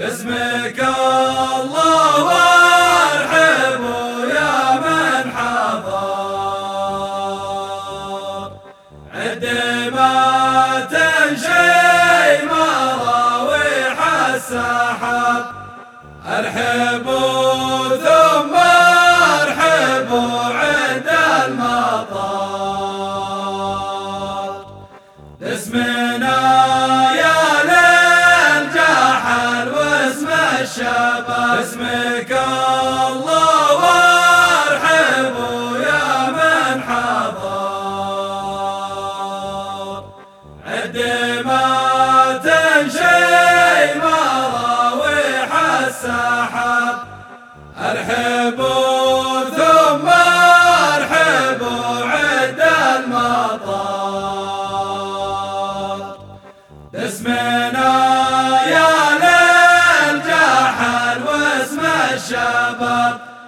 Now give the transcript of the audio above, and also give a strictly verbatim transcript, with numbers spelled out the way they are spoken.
باسمك الله وارحب يا من حضر، عد ما تنشي مراويح السحاب، ارحبوا ثم ارحبوا عند المطار، باسمنا يا للجحل واسم الشباب، باسمك الله وارحبوا يا من حضر، عد ما تنشي مراويح السحاب، ارحبوا ثم ارحبوا عند المطار، باسمنا يا للجحل واسم الشباب.